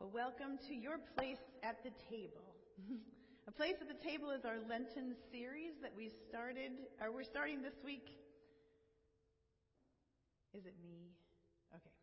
Well, welcome to Your Place at the Table. A Place at the Table is our Lenten series that we're starting this week. Is it me? Okay.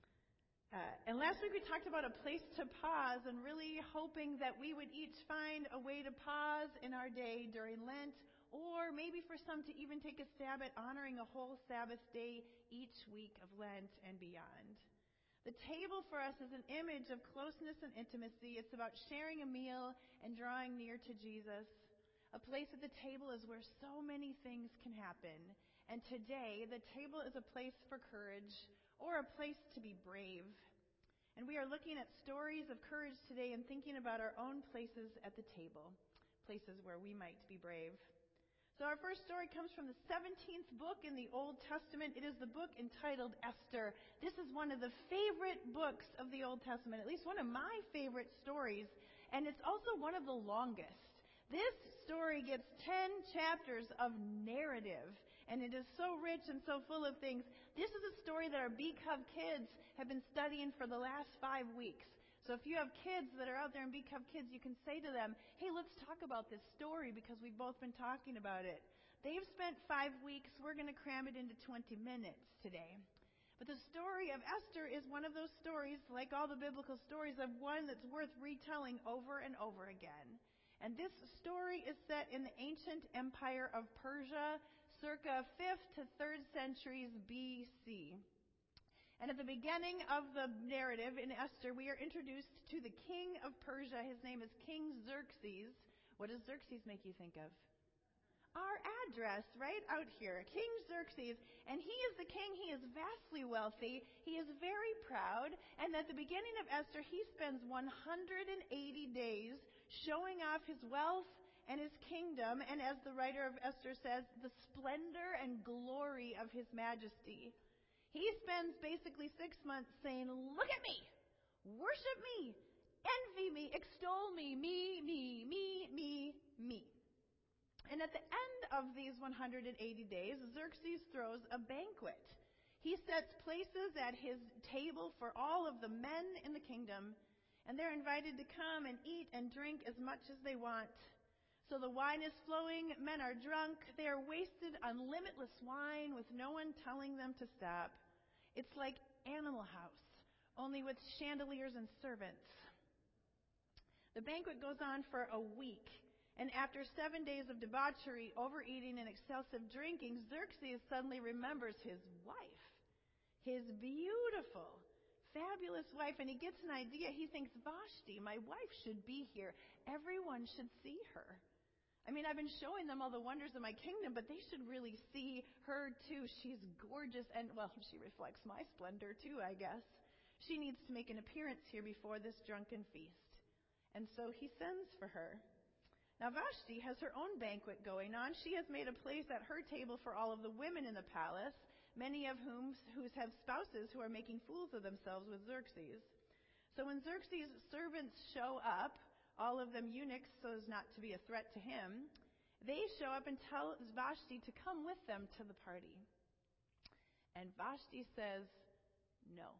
And last week we talked about a place to pause and really hoping that we would each find a way to pause in our day during Lent, or maybe for some to even take a stab at honoring a whole Sabbath day each week of Lent and beyond. The table for us is an image of closeness and intimacy. It's about sharing a meal and drawing near to Jesus. A place at the table is where so many things can happen. And today, the table is a place for courage or a place to be brave. And we are looking at stories of courage today and thinking about our own places at the table, places where we might be brave. So our first story comes from the 17th book in the Old Testament. It is the book entitled Esther. This is one of the favorite books of the Old Testament, at least one of my favorite stories, and it's also one of the longest. This story gets 10 chapters of narrative, and it is so rich and so full of things. This is a story that our BCov kids have been studying for the last 5 weeks. So if you have kids that are out there in BCov Kids, you can say to them, hey, let's talk about this story because we've both been talking about it. They've spent 5 weeks. We're going to cram it into 20 minutes today. But the story of Esther is one of those stories, like all the biblical stories, of one that's worth retelling over and over again. And this story is set in the ancient empire of Persia, circa 5th to 3rd centuries BC. And at the beginning of the narrative in Esther, we are introduced to the king of Persia. His name is King Xerxes. What does Xerxes make you think of? Our address right out here. King Xerxes. And he is the king. He is vastly wealthy. He is very proud. And at the beginning of Esther, he spends 180 days showing off his wealth and his kingdom. And as the writer of Esther says, the splendor and glory of his majesty. He spends basically 6 months saying, look at me, worship me, envy me, extol me, me. And at the end of these 180 days, Xerxes throws a banquet. He sets places at his table for all of the men in the kingdom, and they're invited to come and eat and drink as much as they want. So the wine is flowing, men are drunk, they are wasted on limitless wine with no one telling them to stop. It's like Animal House, only with chandeliers and servants. The banquet goes on for a week, and after 7 days of debauchery, overeating, and excessive drinking, Xerxes suddenly remembers his wife, his beautiful, fabulous wife, and he gets an idea. He thinks, Vashti, my wife, should be here. Everyone should see her. I mean, I've been showing them all the wonders of my kingdom, but they should really see her too. She's gorgeous, and, well, she reflects my splendor too, I guess. She needs to make an appearance here before this drunken feast. And so he sends for her. Now, Vashti has her own banquet going on. She has made a place at her table for all of the women in the palace, many of whom have spouses who are making fools of themselves with Xerxes. So when Xerxes' servants show up, all of them eunuchs so as not to be a threat to him, they show up and tell Vashti to come with them to the party. And Vashti says no.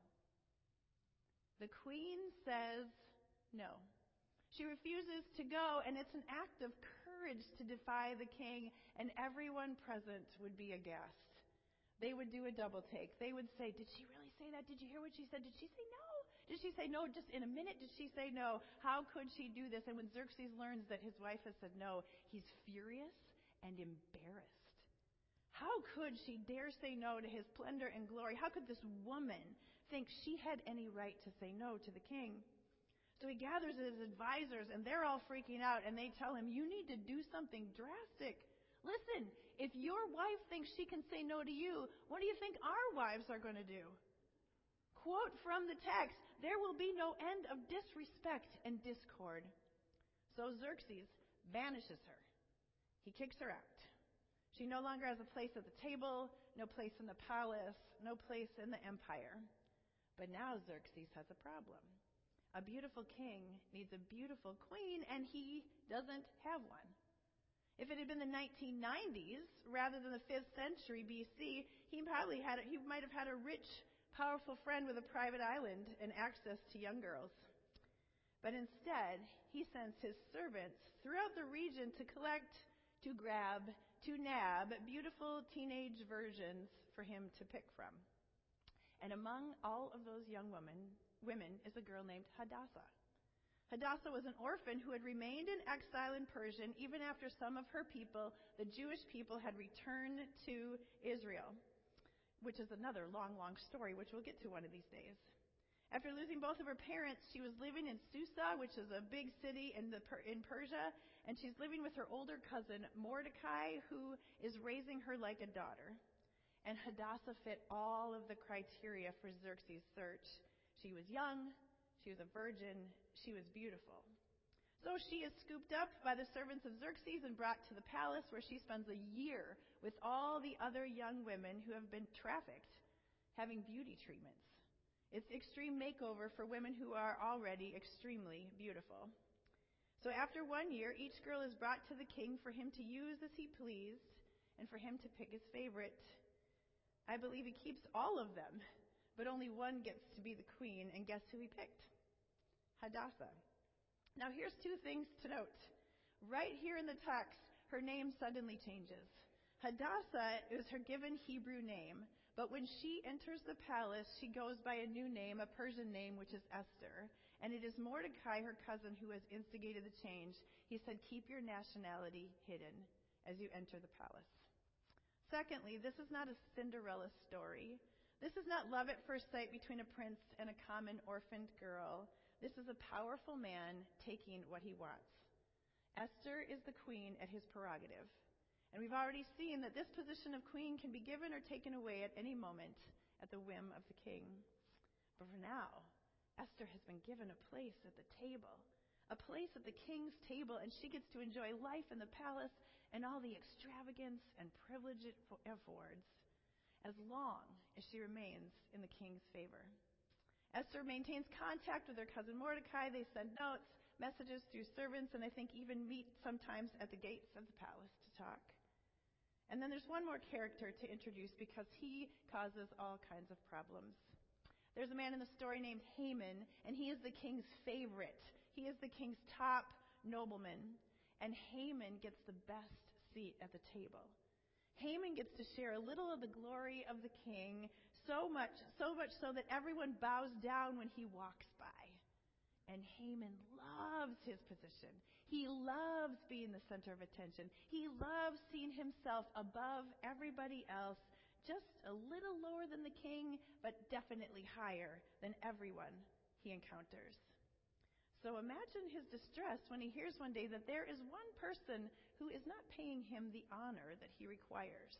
The queen says no. She refuses to go, and it's an act of courage to defy the king, and everyone present would be aghast. They would do a double take. They would say, did she really say that? Did you hear what she said? Did she say no? Did she say no just in a minute? Did she say no? How could she do this? And when Xerxes learns that his wife has said no, he's furious and embarrassed. How could she dare say no to his splendor and glory? How could this woman think she had any right to say no to the king? So he gathers his advisors, and they're all freaking out, and they tell him, you need to do something drastic. Listen, if your wife thinks she can say no to you, what do you think our wives are going to do? Quote from the text, there will be no end of disrespect and discord. So Xerxes banishes her. He kicks her out. She no longer has a place at the table, no place in the palace, no place in the empire. But now Xerxes has a problem. A beautiful king needs a beautiful queen, and he doesn't have one. If it had been the 1990s rather than the 5th century BC, he might have had a rich, powerful friend with a private island and access to young girls. But instead, he sends his servants throughout the region to collect, to grab, to nab beautiful teenage virgins for him to pick from. And among all of those young women is a girl named Hadassah. Hadassah was an orphan who had remained in exile in Persia even after some of her people, the Jewish people, had returned to Israel, which is another long, long story, which we'll get to one of these days. After losing both of her parents, she was living in Susa, which is a big city in Persia, and she's living with her older cousin Mordecai, who is raising her like a daughter. And Hadassah fit all of the criteria for Xerxes' search. She was young, she was a virgin, she was beautiful. So she is scooped up by the servants of Xerxes and brought to the palace, where she spends a year with all the other young women who have been trafficked, having beauty treatments. It's extreme makeover for women who are already extremely beautiful. So after 1 year, each girl is brought to the king for him to use as he pleased and for him to pick his favorite. I believe he keeps all of them, but only one gets to be the queen, and guess who he picked? Hadassah. Now here's two things to note. Right here in the text, her name suddenly changes. Hadassah is her given Hebrew name, but when she enters the palace, she goes by a new name, a Persian name, which is Esther. And it is Mordecai, her cousin, who has instigated the change. He said, keep your nationality hidden as you enter the palace. Secondly, this is not a Cinderella story. This is not love at first sight between a prince and a common orphaned girl. This is a powerful man taking what he wants. Esther is the queen at his prerogative. And we've already seen that this position of queen can be given or taken away at any moment at the whim of the king. But for now, Esther has been given a place at the table, a place at the king's table, and she gets to enjoy life in the palace and all the extravagance and privilege it affords, as long as she remains in the king's favor. Esther maintains contact with her cousin Mordecai. They send notes, messages through servants, and I think even meet sometimes at the gates of the palace to talk. And then there's one more character to introduce because he causes all kinds of problems. There's a man in the story named Haman, and he is the king's favorite. He is the king's top nobleman, and Haman gets the best seat at the table. Haman gets to share a little of the glory of the king, so much so that everyone bows down when he walks by. And Haman loves his position. He loves being the center of attention. He loves seeing himself above everybody else, just a little lower than the king, but definitely higher than everyone he encounters. So imagine his distress when he hears one day that there is one person who is not paying him the honor that he requires.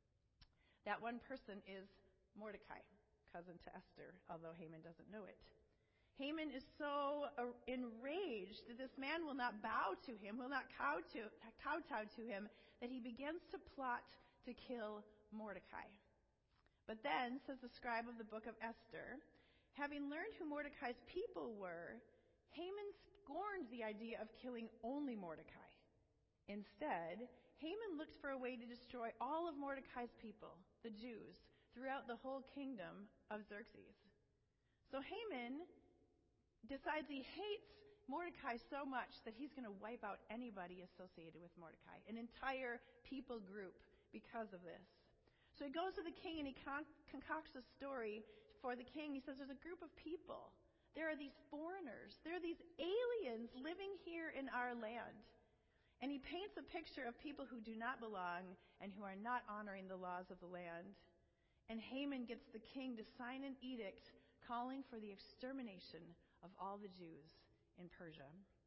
That one person is Mordecai, cousin to Esther, although Haman doesn't know it. Haman is so enraged that this man will not bow to him, will not kowtow to him, that he begins to plot to kill Mordecai. But then, says the scribe of the book of Esther, having learned who Mordecai's people were, Haman scorned the idea of killing only Mordecai. Instead, Haman looked for a way to destroy all of Mordecai's people, the Jews, throughout the whole kingdom of Xerxes. So Haman decides he hates Mordecai so much that he's going to wipe out anybody associated with Mordecai, an entire people group, because of this. So he goes to the king and he concocts a story for the king. He says there's a group of people. There are these foreigners. There are these aliens living here in our land. And he paints a picture of people who do not belong and who are not honoring the laws of the land. And Haman gets the king to sign an edict calling for the extermination of all the Jews in Persia.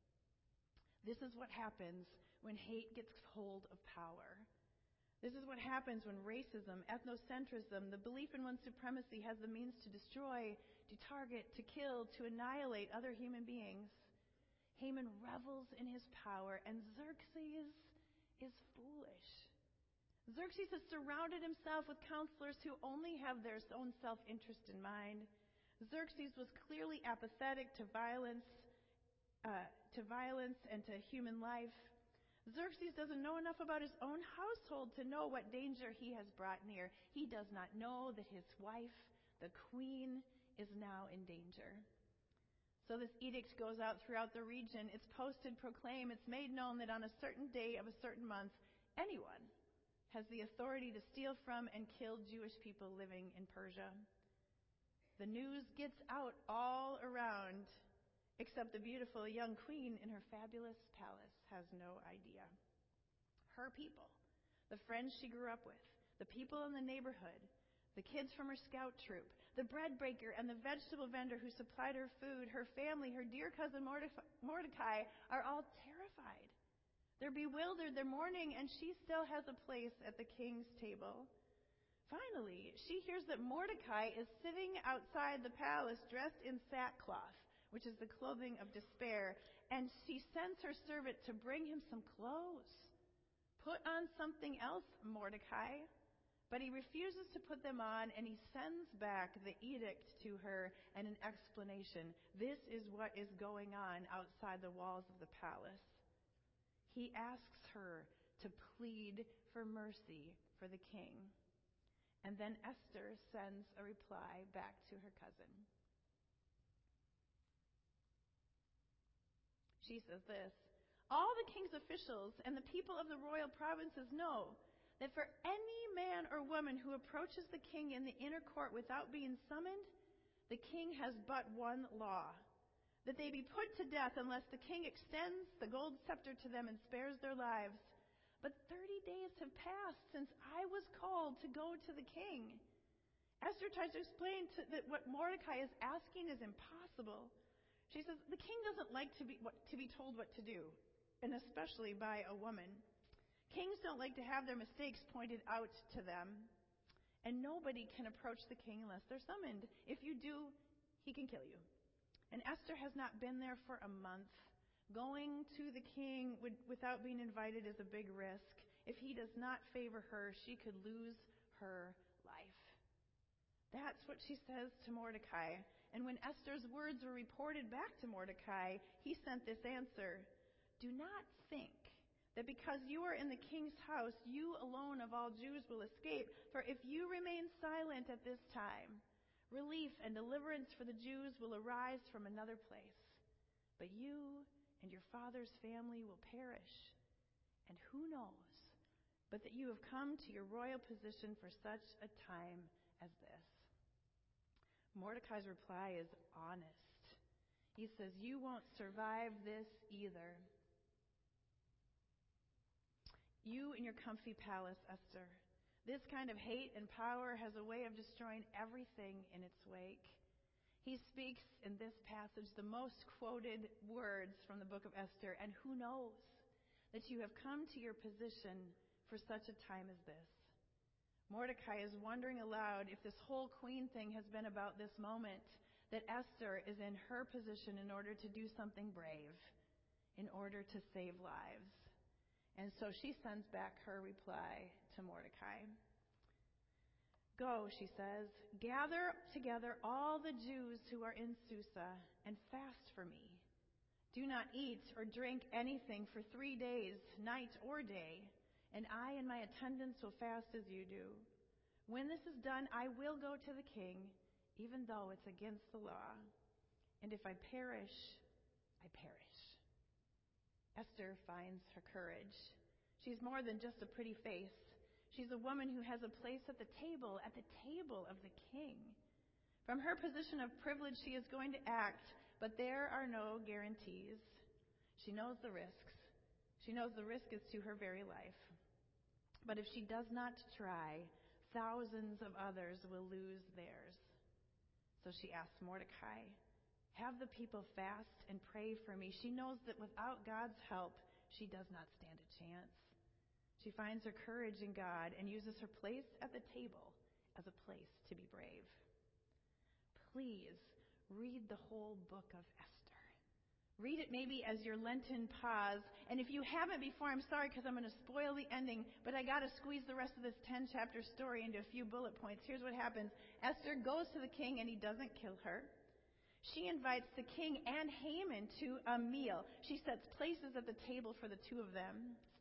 This is what happens when hate gets hold of power. This is what happens when racism, ethnocentrism, the belief in one's supremacy has the means to destroy, to target, to kill, to annihilate other human beings. Haman revels in his power, and Xerxes is foolish. Xerxes has surrounded himself with counselors who only have their own self-interest in mind. Xerxes was clearly apathetic to violence and to human life. Xerxes doesn't know enough about his own household to know what danger he has brought near. He does not know that his wife, the queen, is now in danger. So this edict goes out throughout the region. It's posted, proclaimed, it's made known that on a certain day of a certain month, anyone has the authority to steal from and kill Jewish people living in Persia. The news gets out all around, except the beautiful young queen in her fabulous palace has no idea. Her people, the friends she grew up with, the people in the neighborhood, the kids from her scout troop, the bread baker and the vegetable vendor who supplied her food, her family, her dear cousin Mordecai are all terrified. They're bewildered, they're mourning, and she still has a place at the king's table. Finally, she hears that Mordecai is sitting outside the palace dressed in sackcloth, which is the clothing of despair, and she sends her servant to bring him some clothes. Put on something else, Mordecai. But he refuses to put them on, and he sends back the edict to her and an explanation. This is what is going on outside the walls of the palace. He asks her to plead for mercy for the king. And then Esther sends a reply back to her cousin. She says this: all the king's officials and the people of the royal provinces know that for any man or woman who approaches the king in the inner court without being summoned, the king has but one law, that they be put to death unless the king extends the gold scepter to them and spares their lives. But 30 days have passed since I was called to go to the king. Esther tries to explain that what Mordecai is asking is impossible. She says the king doesn't like to be told what to do, and especially by a woman. Kings don't like to have their mistakes pointed out to them, and nobody can approach the king unless they're summoned. If you do, he can kill you. And Esther has not been there for a month. Going to the king without being invited is a big risk. If he does not favor her, she could lose her life. That's what she says to Mordecai. And when Esther's words were reported back to Mordecai, he sent this answer: do not think that because you are in the king's house, you alone of all Jews will escape. For if you remain silent at this time, relief and deliverance for the Jews will arise from another place. But you and your father's family will perish. And who knows but that you have come to your royal position for such a time as this? Mordecai's reply is honest. He says, you won't survive this either. You in your comfy palace, Esther. This kind of hate and power has a way of destroying everything in its wake. He speaks in this passage the most quoted words from the book of Esther. And who knows that you have come to your position for such a time as this? Mordecai is wondering aloud if this whole queen thing has been about this moment, that Esther is in her position in order to do something brave, in order to save lives. And so she sends back her reply to Mordecai. Go, she says, gather together all the Jews who are in Susa and fast for me. Do not eat or drink anything for 3 days, night or day, and I and my attendants will fast as you do. When this is done, I will go to the king, even though it's against the law. And if I perish, I perish. Esther finds her courage. She's more than just a pretty face. She's a woman who has a place at the table of the king. From her position of privilege, she is going to act, but there are no guarantees. She knows the risks. She knows the risk is to her very life. But if she does not try, thousands of others will lose theirs. So she asks Mordecai, have the people fast and pray for me. She knows that without God's help, she does not stand a chance. She finds her courage in God and uses her place at the table as a place to be brave. Please read the whole book of Esther. Read it maybe as your Lenten pause. And if you haven't before, I'm sorry because I'm going to spoil the ending, but I got to squeeze the rest of this 10-chapter story into a few bullet points. Here's what happens. Esther goes to the king and he doesn't kill her. She invites the king and Haman to a meal. She sets places at the table for the two of them.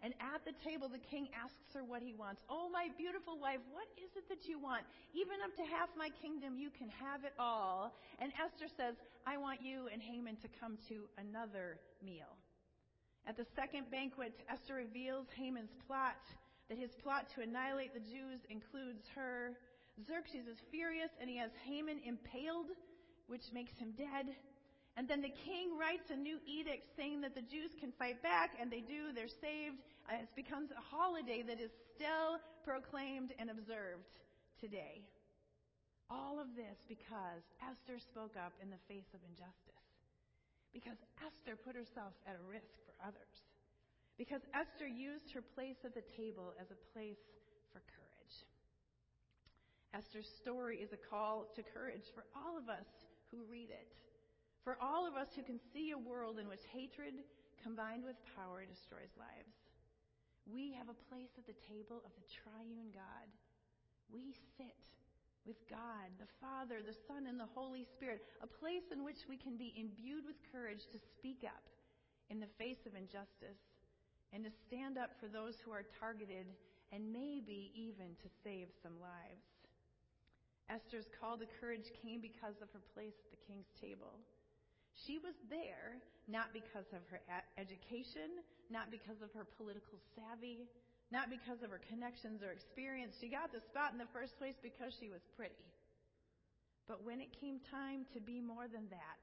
And at the table, the king asks her what he wants. "Oh, my beautiful wife, what is it that you want? Even up to half my kingdom, you can have it all." And Esther says, "I want you and Haman to come to another meal." At the second banquet, Esther reveals Haman's plot, that his plot to annihilate the Jews includes her. Xerxes is furious, and he has Haman impaled, which makes him dead. And then the king writes a new edict saying that the Jews can fight back, and they do. They're saved. It becomes a holiday that is still proclaimed and observed today. All of this because Esther spoke up in the face of injustice. Because Esther put herself at a risk for others. Because Esther used her place at the table as a place for courage. Esther's story is a call to courage for all of us who read it. For all of us who can see a world in which hatred combined with power destroys lives. We have a place at the table of the triune God. We sit with God, the Father, the Son, and the Holy Spirit, a place in which we can be imbued with courage to speak up in the face of injustice and to stand up for those who are targeted and maybe even to save some lives. Esther's call to courage came because of her place at the king's table. She was there not because of her education, not because of her political savvy, not because of her connections or experience. She got the spot in the first place because she was pretty. But when it came time to be more than that,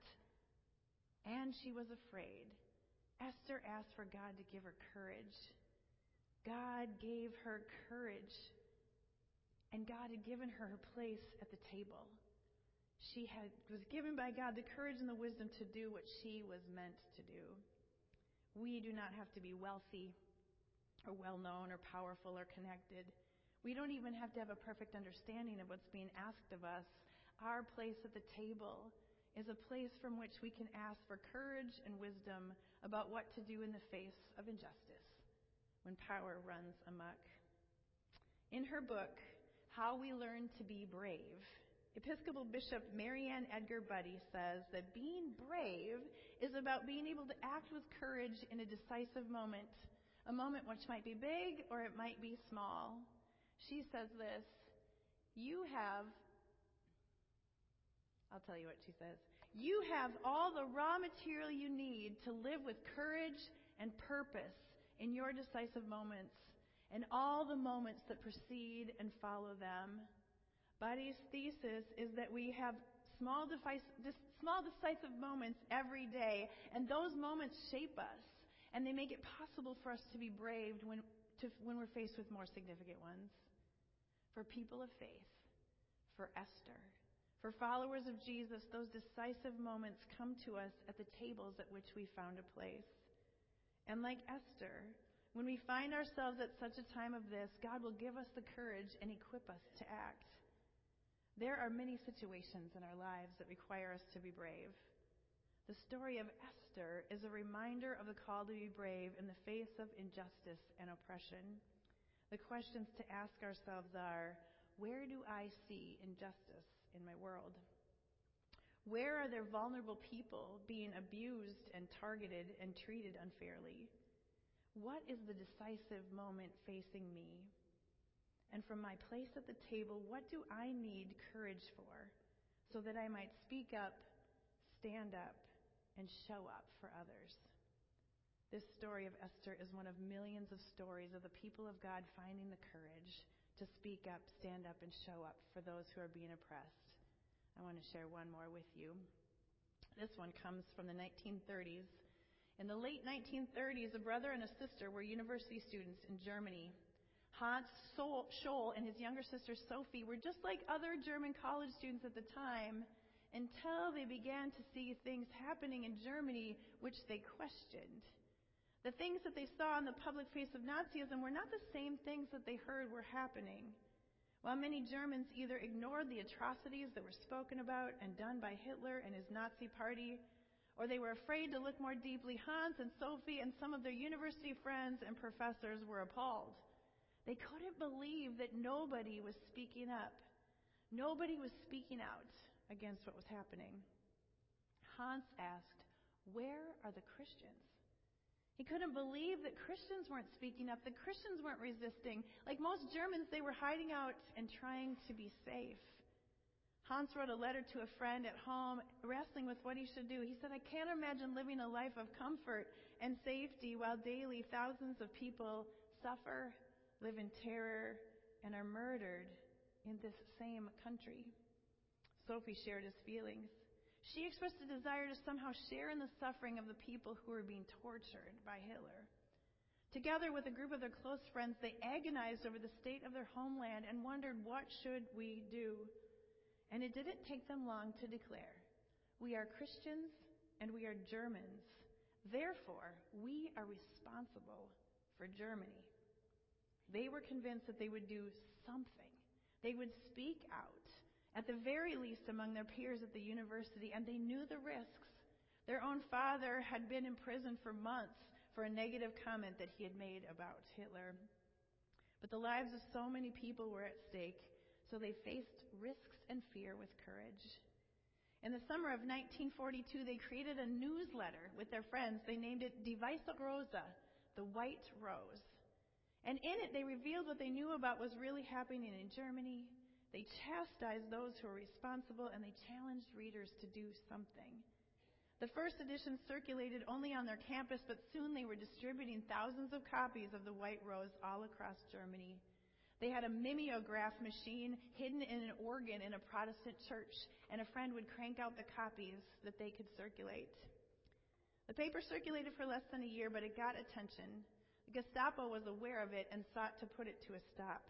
and she was afraid, Esther asked for God to give her courage. God gave her courage, and God had given her her place at the table. She was given by God the courage and the wisdom to do what she was meant to do. We do not have to be wealthy or well-known or powerful or connected. We don't even have to have a perfect understanding of what's being asked of us. Our place at the table is a place from which we can ask for courage and wisdom about what to do in the face of injustice when power runs amok. In her book, How We Learn to Be Brave, Episcopal Bishop Marianne Edgar Buddy says that being brave is about being able to act with courage in a decisive moment, a moment which might be big or it might be small. She says this, I'll tell you what she says. You have all the raw material you need to live with courage and purpose in your decisive moments and all the moments that precede and follow them. Buddy's thesis is that we have small decisive moments every day, and those moments shape us, and they make it possible for us to be brave when we're faced with more significant ones. For people of faith, for Esther, for followers of Jesus, those decisive moments come to us at the tables at which we found a place. And like Esther, when we find ourselves at such a time of this, God will give us the courage and equip us to act. There are many situations in our lives that require us to be brave. The story of Esther is a reminder of the call to be brave in the face of injustice and oppression. The questions to ask ourselves are, where do I see injustice in my world? Where are there vulnerable people being abused and targeted and treated unfairly? What is the decisive moment facing me? And from my place at the table, what do I need courage for so that I might speak up, stand up, and show up for others? This story of Esther is one of millions of stories of the people of God finding the courage to speak up, stand up, and show up for those who are being oppressed. I want to share one more with you. This one comes from the 1930s. In the late 1930s, a brother and a sister were university students in Germany. Hans Scholl and his younger sister Sophie were just like other German college students at the time until they began to see things happening in Germany which they questioned. The things that they saw in the public face of Nazism were not the same things that they heard were happening. While many Germans either ignored the atrocities that were spoken about and done by Hitler and his Nazi party, or they were afraid to look more deeply, Hans and Sophie and some of their university friends and professors were appalled. They couldn't believe that nobody was speaking up. Nobody was speaking out against what was happening. Hans asked, "Where are the Christians?" He couldn't believe that Christians weren't speaking up, that Christians weren't resisting. Like most Germans, they were hiding out and trying to be safe. Hans wrote a letter to a friend at home, wrestling with what he should do. He said, "I can't imagine living a life of comfort and safety while daily thousands of people suffer, live in terror, and are murdered in this same country." Sophie shared his feelings. She expressed a desire to somehow share in the suffering of the people who were being tortured by Hitler. Together with a group of their close friends, they agonized over the state of their homeland and wondered, what should we do? And it didn't take them long to declare, "We are Christians and we are Germans. Therefore, we are responsible for Germany." They were convinced that they would do something. They would speak out, at the very least among their peers at the university, and they knew the risks. Their own father had been in prison for months for a negative comment that he had made about Hitler. But the lives of so many people were at stake, so they faced risks and fear with courage. In the summer of 1942, they created a newsletter with their friends. They named it Die Weiße Rose, the White Rose. And in it, they revealed what they knew about what was really happening in Germany. They chastised those who were responsible, and they challenged readers to do something. The first edition circulated only on their campus, but soon they were distributing thousands of copies of the White Rose all across Germany. They had a mimeograph machine hidden in an organ in a Protestant church, and a friend would crank out the copies that they could circulate. The paper circulated for less than a year, but it got attention. The Gestapo was aware of it and sought to put it to a stop.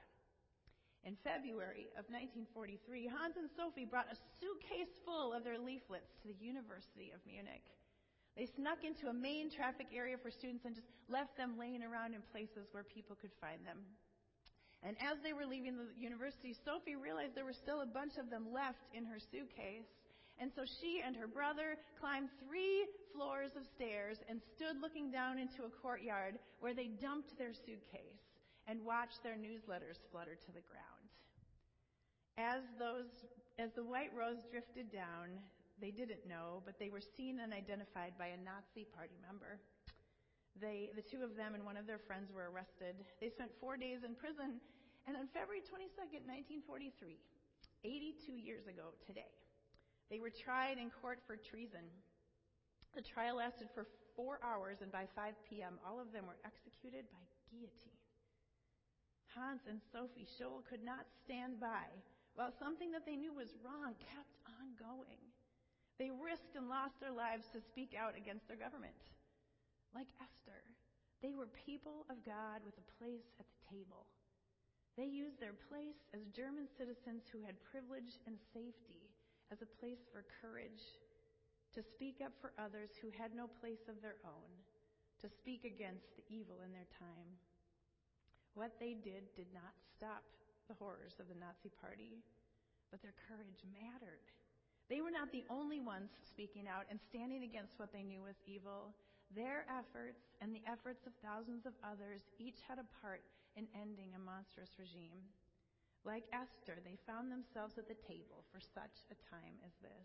In February of 1943, Hans and Sophie brought a suitcase full of their leaflets to the University of Munich. They snuck into a main traffic area for students and just left them laying around in places where people could find them. And as they were leaving the university, Sophie realized there were still a bunch of them left in her suitcase. And so she and her brother climbed 3 floors of stairs and stood looking down into a courtyard where they dumped their suitcase and watched their newsletters flutter to the ground. As the White Rose drifted down, they didn't know, but they were seen and identified by a Nazi party member. The 2 of them and one of their friends were arrested. They spent 4 days in prison, and on February 22nd, 1943, 82 years ago today, they were tried in court for treason. The trial lasted for 4 hours, and by 5 p.m., all of them were executed by guillotine. Hans and Sophie Scholl could not stand by while something that they knew was wrong kept on going. They risked and lost their lives to speak out against their government. Like Esther, they were people of God with a place at the table. They used their place as German citizens who had privilege and safety as a place for courage, to speak up for others who had no place of their own, to speak against the evil in their time. What they did not stop the horrors of the Nazi Party, but their courage mattered. They were not the only ones speaking out and standing against what they knew was evil. Their efforts and the efforts of thousands of others each had a part in ending a monstrous regime. Like Esther, they found themselves at the table for such a time as this.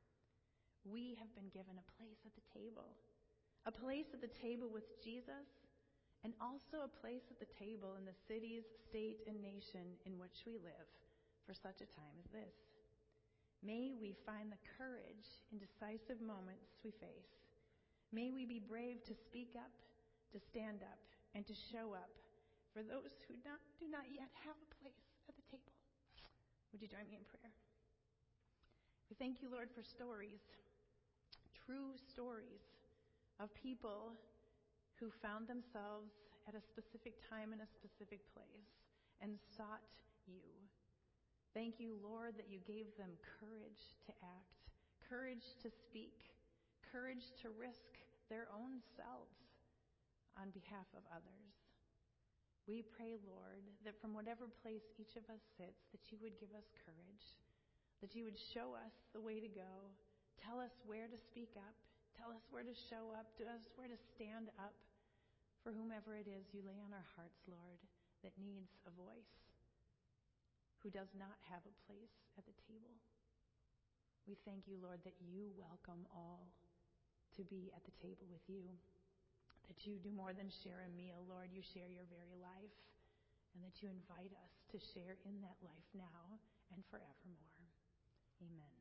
We have been given a place at the table with Jesus, and also a place at the table in the cities, state, and nation in which we live for such a time as this. May we find the courage in decisive moments we face. May we be brave to speak up, to stand up, and to show up for those who do not yet have a place at the table. Would you join me in prayer? We thank you, Lord, for stories, true stories of people who found themselves at a specific time in a specific place and sought you. Thank you, Lord, that you gave them courage to act, courage to speak, courage to risk their own selves on behalf of others. We pray, Lord, that from whatever place each of us sits, that you would give us courage, that you would show us the way to go, tell us where to speak up, tell us where to show up, tell us where to stand up for whomever it is you lay on our hearts, Lord, that needs a voice, who does not have a place at the table. We thank you, Lord, that you welcome all to be at the table with you. that you do more than share a meal, Lord. You share your very life, and that you invite us to share in that life now and forevermore. Amen.